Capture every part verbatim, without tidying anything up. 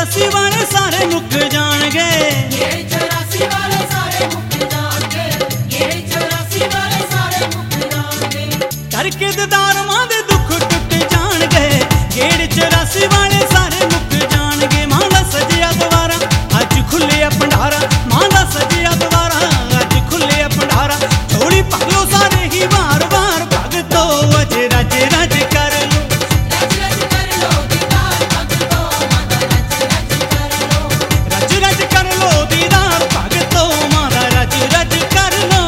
चौरासी वाले सारे मुक जाणगे, ये चौरासी वाले सारे मुक जाणगे, ये चौरासी वाले सारे मुक जाणगे। करके दीदार मां दे दुख टुट जाणगे, गेड़ चौरासी वाले सारे मुक जाणगे। मां दा सजिया द्वारा अज खुलिया भंडारा, मां दा सजिया द्वारा अज खुलिया भंडारा। झोली भर लो सारे ही वार वार, भगतो अज रज रज कर लो, रज रज कर लो दीदार भगतो माता, रज रज कर लो, रज रज कर लो दीदार भगतो मां दा, रज रज कर लो।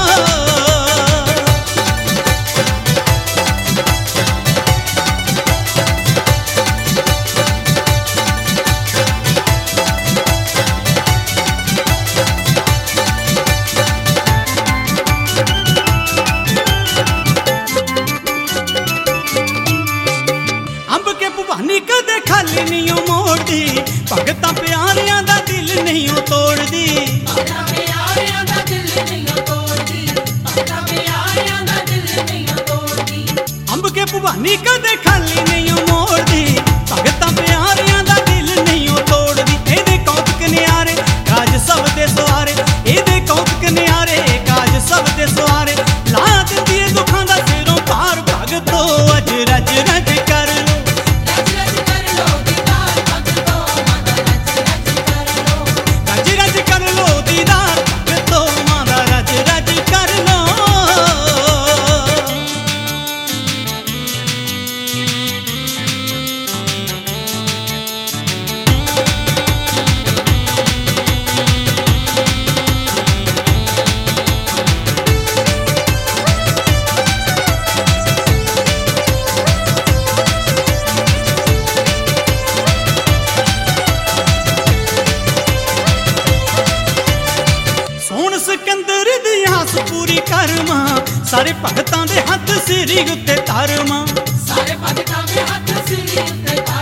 अंब के भवानी कदे खाली नहीं मोड़दी, भगतां प्यारियां दा दिल नहीं तोड़दी। भगतां प्यारियां दा दिल नहीं तोड़दी, भगतां प्यारियां दा दिल नहीं तोड़दी। अंब के भवानी कदे खाली नहीं मोड़दी, भगतां प्यारियां दा दिल नहीं तोड़दी। एदे कौतक न्यारे काज सब दे सवारे, एदे कौतक न्यारे काज सब दे सवारे। ला दिंदी ए दुखां दा सिरों पार, भगतो अज रज रज कर लो, रज रज कर लो दीदार भगतो माता, रज रज कर लो, रज रज कर लो दीदार भगतो मां दा, रज रज कर लो। सोहण सिकंदर दी आस पूरी कर मां, सारे भगतां दे हत्थ सिरी उत्ते धर मां। सारे भगतां दे हत्थ सिरी उत्ते